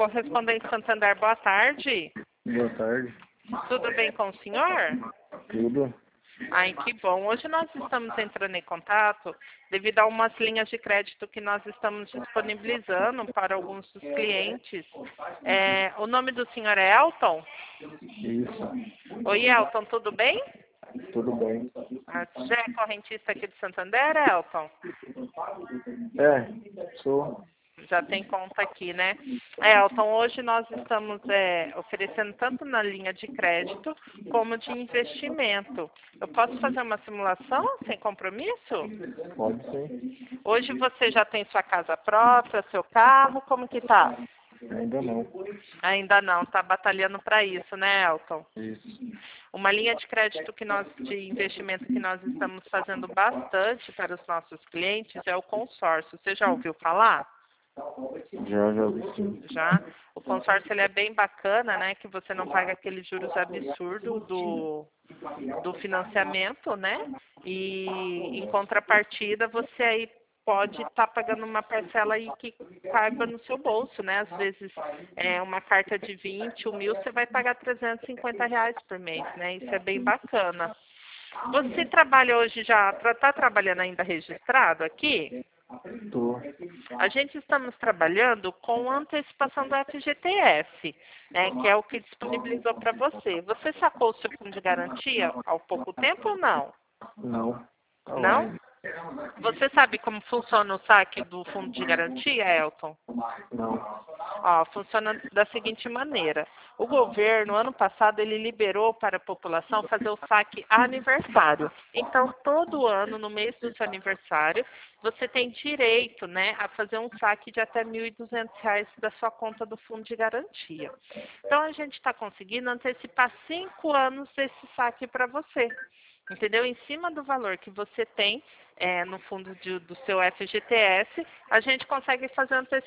Correspondente Santander, boa tarde. Boa tarde. Tudo bem com o senhor? Tudo? Ai, que bom. Hoje nós estamos entrando em contato devido a umas linhas de crédito que nós estamos disponibilizando para alguns dos clientes. O nome do senhor é Elton? Isso. Oi, Elton, tudo bem? Tudo bem. Já é correntista aqui de Santander, Elton? Sou. Já tem conta aqui, né? Elton, hoje nós estamos oferecendo tanto na linha de crédito como de investimento. Eu posso fazer uma simulação sem compromisso? Pode ser? Hoje você já tem sua casa própria, seu carro, como que tá? Ainda não. Ainda não, tá batalhando para isso, né, Elton? Isso. Uma linha de crédito de investimento que nós estamos fazendo bastante para os nossos clientes é o consórcio. Você já ouviu falar? Já vi sim. Já. O consórcio ele é bem bacana, né? Que você não paga aqueles juros absurdos do financiamento, né? E em contrapartida você aí pode estar pagando uma parcela aí que caiba no seu bolso, né? Às vezes uma carta de 20, 1.000, você vai pagar R$ 350 por mês, né? Isso é bem bacana. Você trabalha hoje já, está trabalhando ainda registrado aqui? Tô. A gente estamos trabalhando com antecipação do FGTS, né, que é o que disponibilizou para você. Você sacou o seu fundo de garantia há pouco tempo ou não? Não. Tá lá Não? ainda. Você sabe como funciona o saque do fundo de garantia, Elton? Não. Ó, funciona da seguinte maneira. O governo, ano passado, ele liberou para a população fazer o saque aniversário. Então, todo ano, no mês do seu aniversário, você tem direito, né, a fazer um saque de até R$ 1.200 da sua conta do fundo de garantia. Então, a gente está conseguindo antecipar 5 anos desse saque para você. Entendeu? Em cima do valor que você tem no fundo do seu FGTS, a gente consegue fazer antecipação